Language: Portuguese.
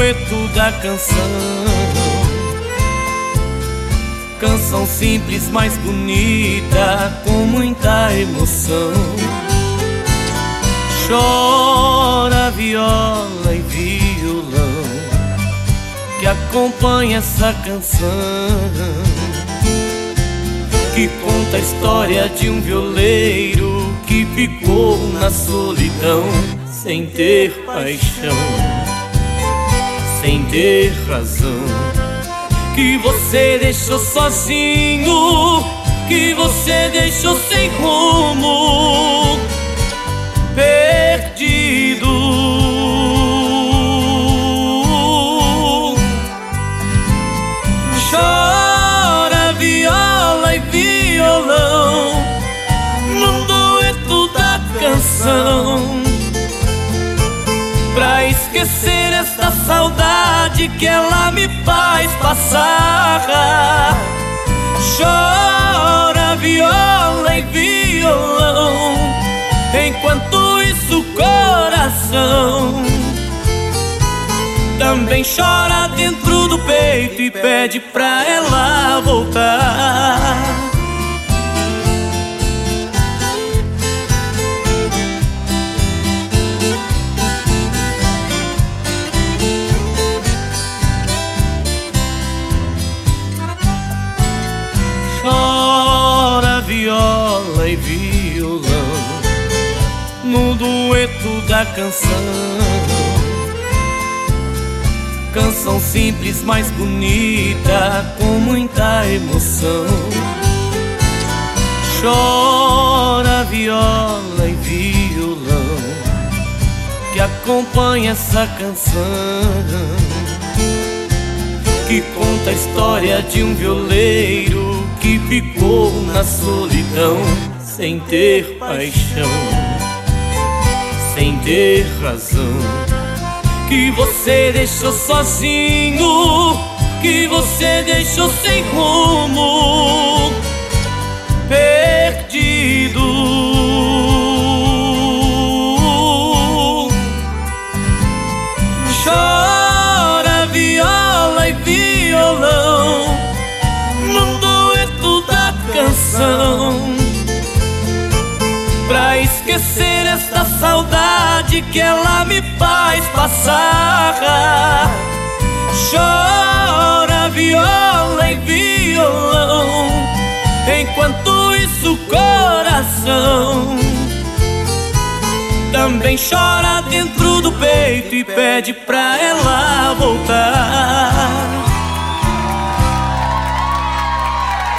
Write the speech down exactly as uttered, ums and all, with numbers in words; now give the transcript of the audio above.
dueto da canção. Canção simples, mais bonita, com muita emoção. Chora viola e violão que acompanha essa canção, que conta a história de um violeiro que ficou na solidão, sem ter paixão, sem ter razão. Que você deixou sozinho, que você deixou sem rumo, perdido. Chora viola e violão num dueto da canção, pra esquecer esta saudade que ela me faz passar. Chora viola e violão, enquanto isso o coração também chora dentro do peito e pede pra ela voltar. Chora viola e violão no dueto da canção. Canção simples, mais bonita, com muita emoção. Chora viola e violão que acompanha essa canção, que conta a história de um violeiro que ficou na solidão, sem ter paixão, sem ter razão. Que você deixou sozinho, que você deixou sem rumo, perdido. Chora viola e violão num dueto da canção, pra esquecer esta saudade que ela me faz passar. Chora viola e violão, enquanto isso o coração também chora dentro do peito e pede pra ela voltar.